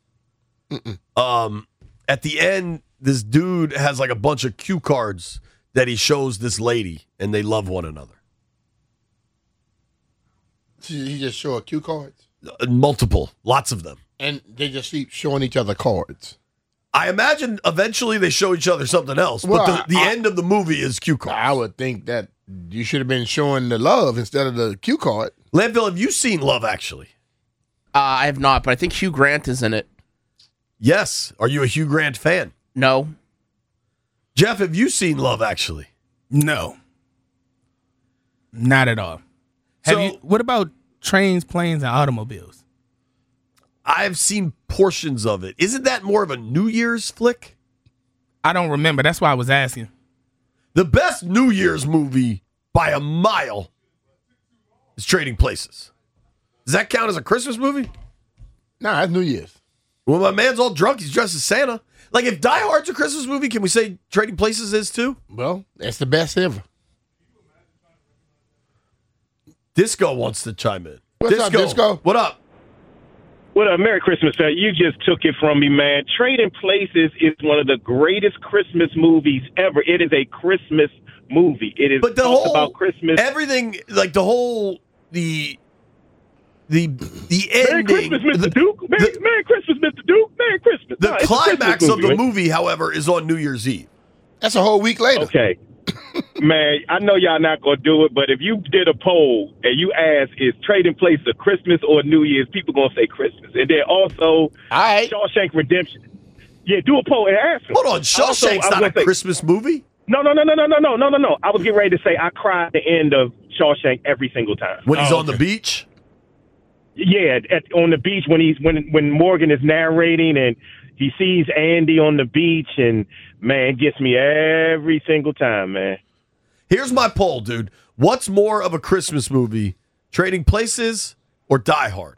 Um, at the end, this dude has like a bunch of cue cards that he shows this lady, and they love one another. He just show cue cards? Uh, multiple. Lots of them. And they just keep showing each other cards. I imagine eventually they show each other something else, Well, but the, the I- end of the movie is cue cards. I would think that you should have been showing the love instead of the cue card. Landfill, have you seen Love Actually? Uh, I have not, but I think Hugh Grant is in it. Yes. Are you a Hugh Grant fan? No. Jeff, have you seen Love Actually? No. Not at all. Have So- you? What about trains, planes, and automobiles? I've seen portions of it. Isn't that more of a New Year's flick? I don't remember. That's why I was asking. The best New Year's movie by a mile is Trading Places. Does that count as a Christmas movie? Nah, that's New Year's. Well, my man's all drunk. He's dressed as Santa. Like, if Die Hard's a Christmas movie, can we say Trading Places is too? Well, that's the best ever. Disco wants to chime in. What's up, Disco? What up? What up? Merry Christmas, man. You just took it from me, man. Trading Places is one of the greatest Christmas movies ever. It is a Christmas movie. It is But the talks whole about Christmas. everything, like the whole the the the Merry ending. Christmas, Mister the, Duke. Merry, the- Merry Christmas, Mister Duke. Merry Christmas. the No, it's a Christmas climax of the man. movie, however, is on New Year's Eve. That's a whole week later. Okay. Man, I know y'all not going to do it, but if you did a poll and you ask, is Trading Places a Christmas or New Year's, people going to say Christmas. And then also, All right. Shawshank Redemption. Yeah, do a poll and ask them. Hold on, Also, Shawshank's I was not a gonna say- Christmas movie. No, no, no, no, no, no, no, no, no, no. I was getting ready to say I cry at the end of Shawshank every single time. When he's Oh, on the okay. beach. Yeah, at, on the beach when he's when when Morgan is narrating and he sees Andy on the beach, and man, it gets me every single time, man. Here's my poll, dude. What's more of a Christmas movie, Trading Places or Die Hard?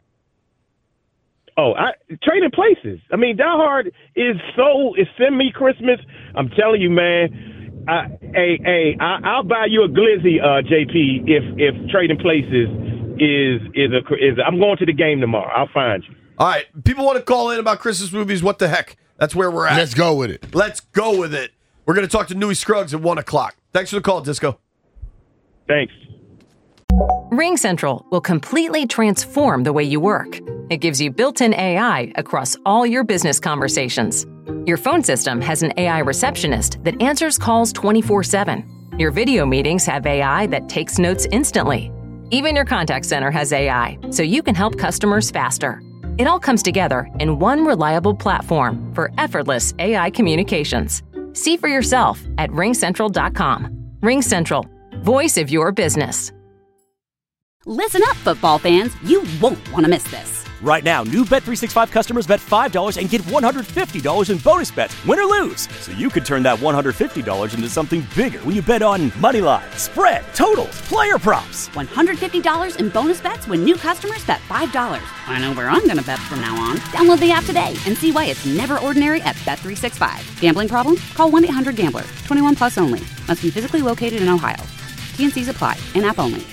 Oh, I Trading Places. I mean, Die Hard is so is semi Christmas. I'm telling you, man. I, hey, hey, I, I'll buy you a glizzy, uh, J P. If if Trading Places is is a is. A, I'm going to the game tomorrow. I'll find you. All right, people want to call in about Christmas movies. What the heck? That's where we're at. Let's go with it. Let's go with it. We're going to talk to Newey Scruggs at one o'clock. Thanks for the call, Disco. Thanks. Ring Central will completely transform the way you work. It gives you built-in A I across all your business conversations. Your phone system has an A I receptionist that answers calls twenty-four seven. Your video meetings have A I that takes notes instantly. Even your contact center has A I, so you can help customers faster. It all comes together in one reliable platform for effortless A I communications. See for yourself at ring central dot com. Ring Central, voice of your business. Listen up, football fans. You won't want to miss this. Right now, new Bet three sixty-five customers bet five dollars and get one hundred fifty dollars in bonus bets, win or lose. So you could turn that one hundred fifty dollars into something bigger when you bet on money line, spread, totals, player props. one hundred fifty dollars in bonus bets when new customers bet five dollars. I know where I'm going to bet from now on. Download the app today and see why it's never ordinary at Bet three sixty-five. Gambling problem? Call one eight hundred gambler. twenty-one plus only. Must be physically located in Ohio. T N Cs apply. In-app only.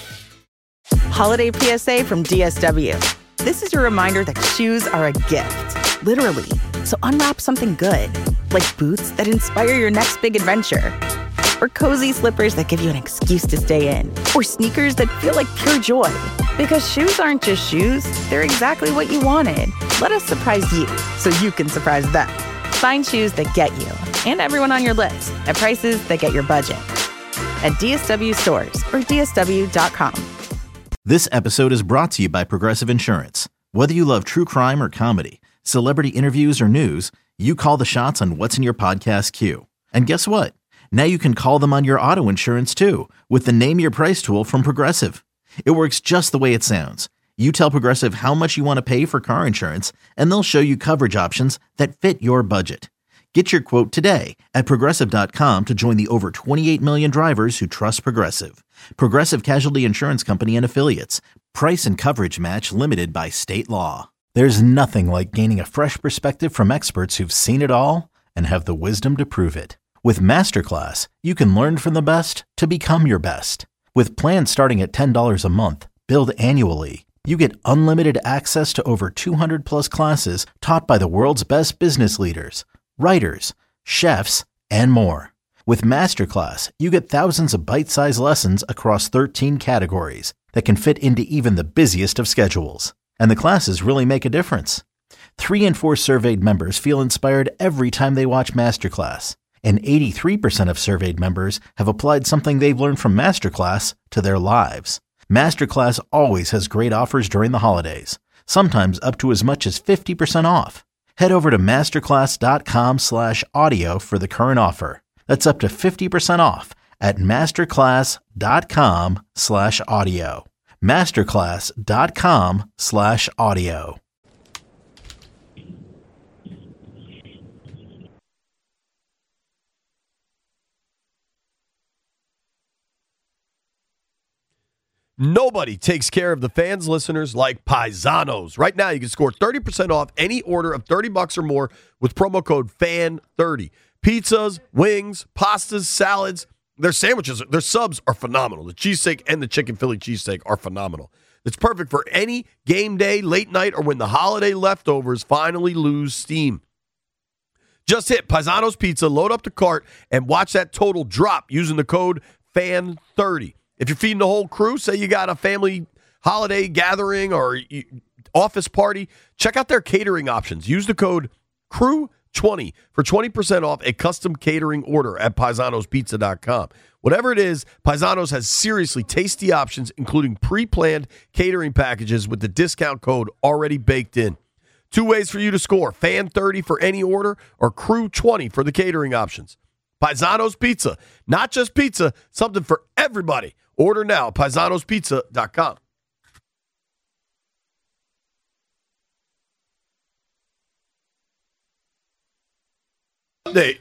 Holiday P S A from D S W. This is your reminder that shoes are a gift, literally. So unwrap something good, like boots that inspire your next big adventure, or cozy slippers that give you an excuse to stay in, or sneakers that feel like pure joy. Because shoes aren't just shoes, they're exactly what you wanted. Let us surprise you so you can surprise them. Find shoes that get you and everyone on your list at prices that get your budget. At D S W stores or D S W dot com. This episode is brought to you by Progressive Insurance. Whether you love true crime or comedy, celebrity interviews or news, you call the shots on what's in your podcast queue. And guess what? Now you can call them on your auto insurance too with the Name Your Price tool from Progressive. It works just the way it sounds. You tell Progressive how much you want to pay for car insurance, and they'll show you coverage options that fit your budget. Get your quote today at Progressive dot com to join the over twenty-eight million drivers who trust Progressive. Progressive Casualty Insurance Company and Affiliates. Price and coverage match limited by state law. There's nothing like gaining a fresh perspective from experts who've seen it all and have the wisdom to prove it. With Masterclass, you can learn from the best to become your best. With plans starting at ten dollars a month, billed annually, you get unlimited access to over two hundred plus classes taught by the world's best business leaders, writers, chefs, and more. With Masterclass, you get thousands of bite-sized lessons across thirteen categories, that can fit into even the busiest of schedules. And the classes really make a difference. Three in four surveyed members feel inspired every time they watch Masterclass. And eighty-three percent of surveyed members have applied something they've learned from Masterclass to their lives. Masterclass always has great offers during the holidays, sometimes up to as much as fifty percent off. Head over to masterclass.com slash audio for the current offer. That's up to fifty percent off at masterclass.com slash audio. masterclass.com slash audio. Nobody takes care of the fans, listeners like Paisanos. Right now, you can score thirty percent off any order of thirty bucks or more with promo code F A N thirty. Pizzas, wings, pastas, salads, their sandwiches, their subs are phenomenal. The cheesesteak and the chicken Philly cheesesteak are phenomenal. It's perfect for any game day, late night, or when the holiday leftovers finally lose steam. Just hit Paisanos Pizza, load up the cart, and watch that total drop using the code F A N thirty. If you're feeding the whole crew, say you got a family holiday gathering or office party, check out their catering options. Use the code crew twenty for twenty percent off a custom catering order at paisanos pizza dot com. Whatever it is, Paisanos has seriously tasty options, including pre-planned catering packages with the discount code already baked in. Two ways for you to score, F A N thirty for any order or crew twenty for the catering options. Paisanos Pizza, not just pizza, something for everybody. Order now at paisanos pizza dot com. Update.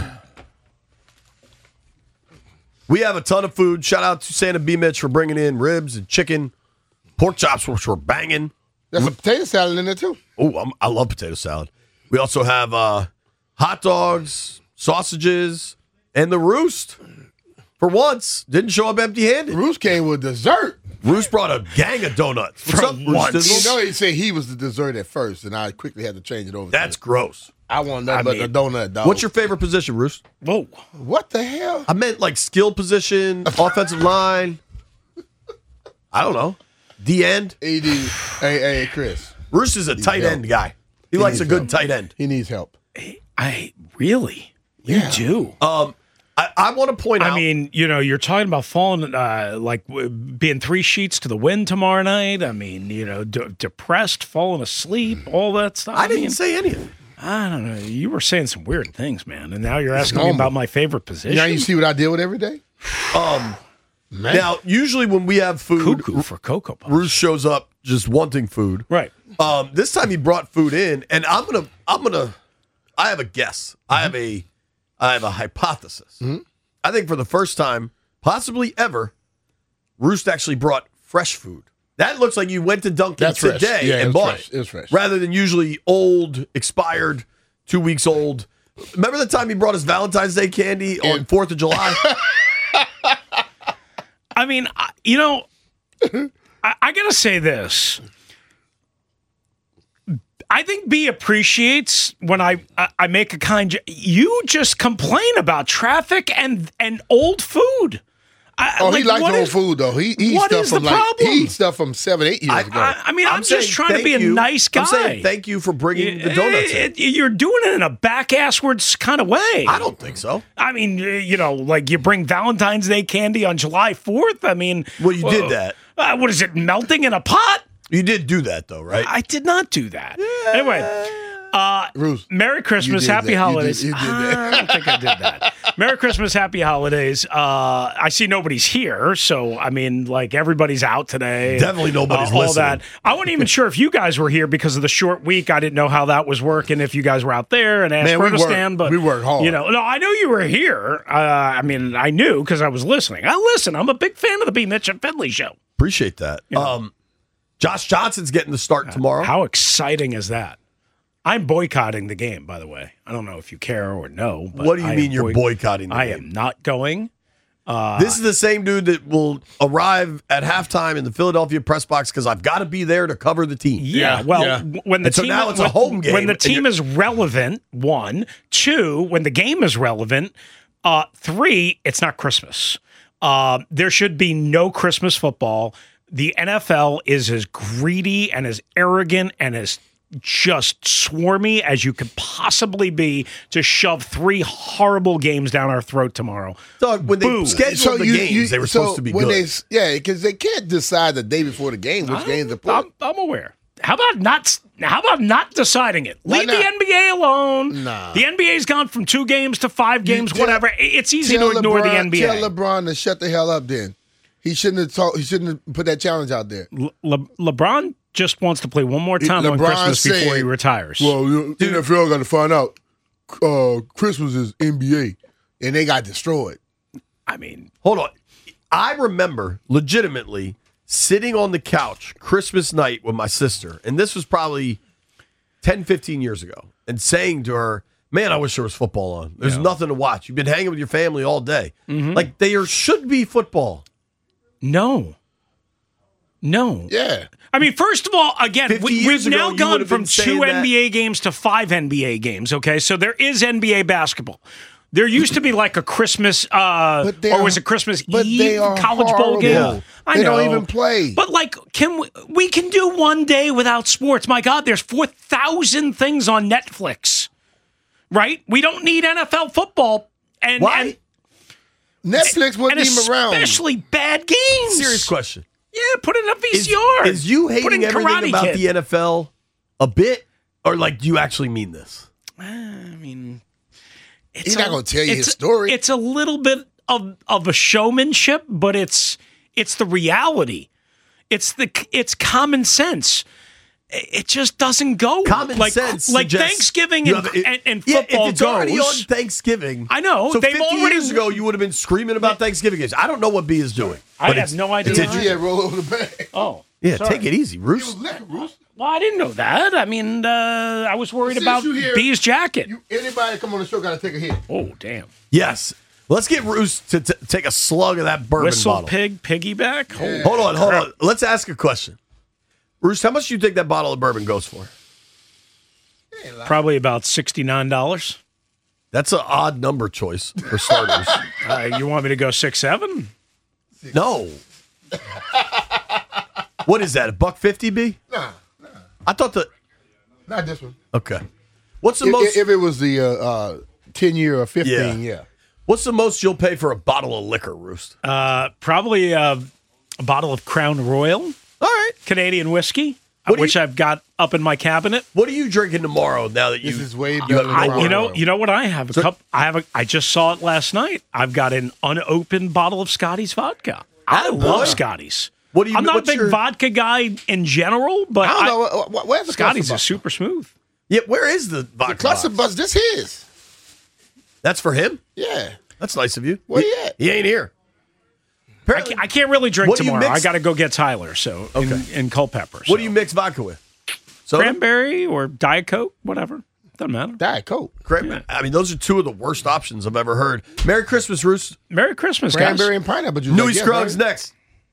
We have a ton of food. Shout out to Santa B. Mitch for bringing in ribs and chicken, pork chops, which were banging. There's a potato salad in there, too. Oh, I love potato salad. We also have uh, hot dogs, sausages, and the Roost. For once, didn't show up empty-handed. Roost came with dessert. Roost brought a gang of donuts. What's up, Roost? You know, he said he was the dessert at first, and I quickly had to change it over. That's gross. I want nothing I but mean, a donut, dog. What's your favorite position, Roost? Whoa. What the hell? I meant like skill position, offensive line. I don't know. D end. A D. Hey, hey, Chris. Roost is a tight help. end guy. He, He likes a needs good help. tight end. He needs help. I really, you Yeah. do. Um, I, I want to point I out. mean, you know, you're talking about falling, uh, like w- being three sheets to the wind tomorrow night. I mean, you know, de- depressed, falling asleep, all that stuff. I didn't mean, say anything. I don't know. You were saying some weird things, man, and now you're asking me normal. about my favorite position. Now you see what I deal with every day? Um, Man. now, usually when we have food, Cuckoo for Cocoa Puffs. Roost shows up just wanting food. Right. Um, this time he brought food in, and I'm gonna, I'm gonna, I have a guess. I have a, I have a hypothesis. Mm-hmm. I think for the first time, possibly ever, Roost actually brought fresh food. That looks like you went to Dunkin' That's fresh. today Yeah, it and was bought fresh. it, It was fresh. rather than usually old, expired, two weeks old. Remember the time he brought us Valentine's Day candy on Fourth of July? I mean, I- you know, I, I gotta say this. I think B appreciates when I, I I make a kind. ge- You just complain about traffic and and old food. I, Oh, like, he likes what old is- food though. He eats what stuff is from the like problem? he eats stuff from seven, eight years I- ago. I, I mean, I'm, just saying trying to thank be a you. nice guy. I'm saying thank you for bringing the donuts in. It- it- you're doing it in a back-asswards kind of way. I don't think so. I mean, you know, like you bring Valentine's Day candy on July fourth. I mean, Well, you did that. Uh, what is it, melting in a pot? You did do that, though, right? I did not do that. Anyway, uh, Roost, Merry Christmas, did Happy that. You Holidays. did- you did that. I don't think I did that. Merry Christmas, Happy Holidays. Uh, I see nobody's here, so I mean, like everybody's out today. Definitely nobody's uh, all listening. that. I wasn't even sure if you guys were here because of the short week. I didn't know how that was working. If you guys were out there and asked Man, we Kurdistan, worked- but we worked hard. You know, no, I knew you were here. Uh, I mean, I knew because I was listening. I listen. I'm a big fan of the B. Mitch and Finley show. Appreciate that. Um, Josh Johnson's getting the start tomorrow. How exciting is that? I'm boycotting the game, by the way. I don't know if you care or no. But What do you I mean am you're boycotting the I game? am not going. Uh, This is the same dude that will arrive at halftime in the Philadelphia press box because I've got to be there to cover the team. Yeah, well, w- when the And so team now it's a when- home game, when the and team you're- is relevant, one, two, when the game is relevant, uh, three, it's not Christmas. Uh, there should be no Christmas football. the N F L is as greedy and as arrogant and as just swarmy as you could possibly be to shove three horrible games down our throat tomorrow. Doug, when Boom. they scheduled So the you- games, you- they were so supposed to be when good. They, yeah, because they can't decide the day before the game which I'm, games to play. I'm, I'm aware. How about not? How about not deciding it? Why Leave not? the N B A alone. Nah. The N B A's gone from two games to five games. tell- whatever. It's easy Tell to ignore LeBron, the N B A. Tell LeBron to shut the hell up. Then he shouldn't have talk, He shouldn't have put that challenge out there. Le- Le- LeBron just wants to play one more time on LeBron Christmas before said, he retires. Well, you know, N F L got to find out. Uh, Christmas is N B A, and they got destroyed. I mean, Hold on. I remember legitimately sitting on the couch Christmas night with my sister, and this was probably ten, fifteen years ago, and saying to her, man, I wish there was football on. There's Yeah. nothing to watch. You've been hanging with your family all day. Mhm. Like, there should be football. no, no. Yeah. I mean, first of all, again, fifty we, years we've ago, now you gone would have from been saying two that. N B A games to five N B A games. Okay, so there is N B A basketball. There used to be like a Christmas, uh, But they or are- was it Christmas but Eve they are college bowl horrible. game? Yeah. I They know. don't even play. But like, can we? We can do one day without sports. My God, there's four thousand things on Netflix. Right? We don't need N F L football. And, Why? and Netflix wasn't and even around. especially bad games. Serious question. Yeah, put it in a V Is, C R. is you Put in hating everything Karate about Kid. the N F L a bit, or like, do you actually mean this? I mean, it's He's not a- gonna tell you it's- his story. It's a little bit of of a showmanship, but it's it's the reality. It's the it's common sense. It just doesn't go. Common like, sense like suggests Thanksgiving you and, have- it- and, and yeah, football if it's already goes. on Thanksgiving. I know. So They've fifty already- years ago, you would have been screaming about Thanksgiving games. I don't know what B is doing. I but have it's- no idea. Did you? Yeah, roll over the bag. Oh, Yeah, sorry. take it easy, Roos. Well, I didn't know that. I mean, uh, I was worried Since about you here- B's jacket. You, anybody come on the show got to take a hit. Oh, damn. Yes. Let's get Roos to t- take a slug of that bourbon Whistle bottle. pig piggyback. Holy Hold on, hold crap. on. Let's ask a question. Roos, how much do you think that bottle of bourbon goes for? Probably about sixty-nine dollars. That's an odd number choice for starters. Uh, you want me to go six seven? No. What is that? A buck fifty, B? Nah, I thought the. not this one. Okay. What's the If, most? if it was the uh, uh, ten year or fifteen, yeah. What's the most you'll pay for a bottle of liquor, Roost? Uh, probably uh, a bottle of Crown Royal. All right. Canadian whiskey, What do which you- I've got up in my cabinet. What are you drinking tomorrow? Now that you, This is way you better have than I, Crown you know, Royal. you know what I have a So- cup. I have a. I just saw it last night. I've got an unopened bottle of Scotty's vodka. I Attaboy. love Scotty's. What do you? I'm not a what's big your- vodka guy in general, but I don't I- know. What, what, where's the Scotty's cluster is super smooth. Yeah, where is the bus? vodka? The cluster box? bus, this his. That's for him. Yeah. That's nice of you. Where he at? He ain't here. I Apparently, can't, I can't really drink What do you tomorrow. mix- I got to go get Tyler. So in, Okay. in Culpeper. what so. do you mix vodka with? Soda? Cranberry or Diet Coke, whatever. Doesn't matter. Diet Coke. Cran- I mean, those are two of the worst options I've ever heard. Merry Christmas, Roost. Merry Christmas, Cranberry guys. and pineapple juice. Newey I guess, Scruggs right? next.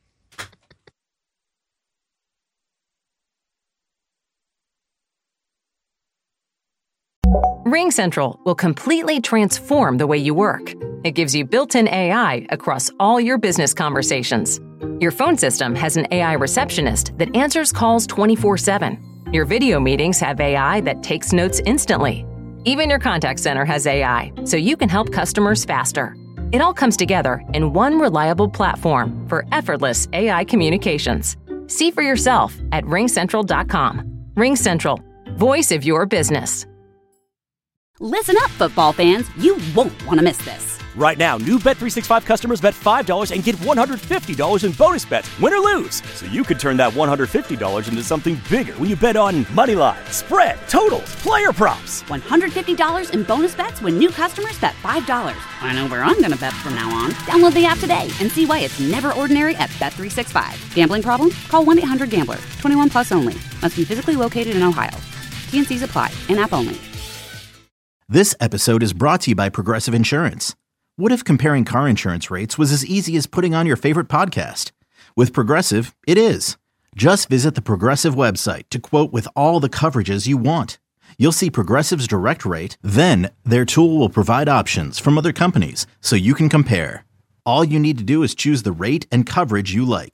RingCentral will completely transform the way you work. It gives you built-in A I across all your business conversations. Your phone system has an A I receptionist that answers calls twenty-four seven. Your video meetings have A I that takes notes instantly. Even your contact center has A I, so you can help customers faster. It all comes together in one reliable platform for effortless A I communications. See for yourself at ring central dot com. RingCentral, voice of your business. Listen up, football fans. You won't want to miss this. Right now, new Bet three sixty-five customers bet five dollars and get one hundred fifty dollars in bonus bets, win or lose. So you could turn that one hundred fifty dollars into something bigger when you bet on money line, spread, totals, player props. one hundred fifty dollars in bonus bets when new customers bet five dollars. I know where I'm going to bet from now on. Download the app today and see why it's never ordinary at Bet three sixty-five. Gambling problem? Call one eight hundred gambler. twenty-one plus only. Must be physically located in Ohio. T and C's apply. In-app only. This episode is brought to you by Progressive Insurance. What if comparing car insurance rates was as easy as putting on your favorite podcast? With Progressive, it is. Just visit the Progressive website to quote with all the coverages you want. You'll see Progressive's direct rate, then their tool will provide options from other companies so you can compare. All you need to do is choose the rate and coverage you like.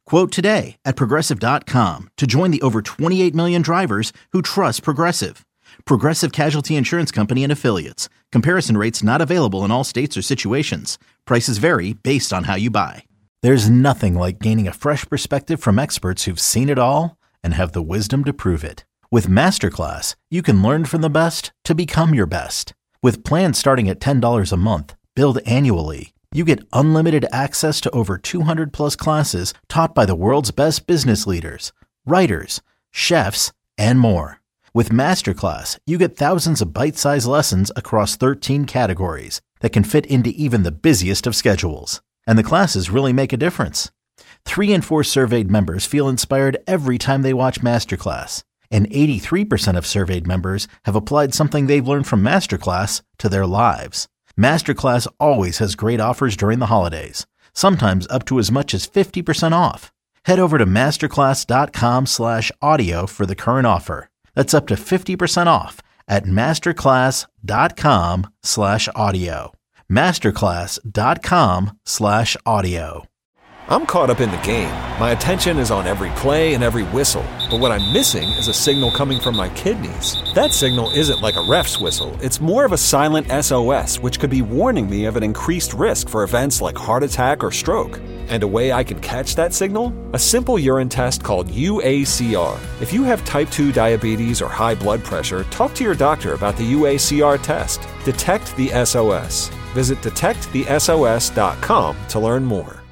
Quote today at Progressive dot com to join the over twenty-eight million drivers who trust Progressive. Progressive Casualty Insurance Company and Affiliates. Comparison rates not available in all states or situations. Prices vary based on how you buy. There's nothing like gaining a fresh perspective from experts who've seen it all and have the wisdom to prove it. With Masterclass, you can learn from the best to become your best. With plans starting at ten dollars a month, billed annually, you get unlimited access to over two hundred plus classes taught by the world's best business leaders, writers, chefs, and more. With Masterclass, you get thousands of bite-sized lessons across thirteen categories that can fit into even the busiest of schedules. And the classes really make a difference. Three in four surveyed members feel inspired every time they watch Masterclass. And eighty-three percent of surveyed members have applied something they've learned from Masterclass to their lives. Masterclass always has great offers during the holidays, sometimes up to as much as fifty percent off. Head over to masterclass.com slash audio for the current offer. That's up to fifty percent off at masterclass.com slash audio. Masterclass.com slash audio. I'm caught up in the game. My attention is on every play and every whistle. But what I'm missing is a signal coming from my kidneys. That signal isn't like a ref's whistle. It's more of a silent S O S, which could be warning me of an increased risk for events like heart attack or stroke. And a way I can catch that signal? A simple urine test called U A C R. If you have type two diabetes or high blood pressure, talk to your doctor about the U A C R test. Detect the S O S. Visit detect the S O S dot com to learn more.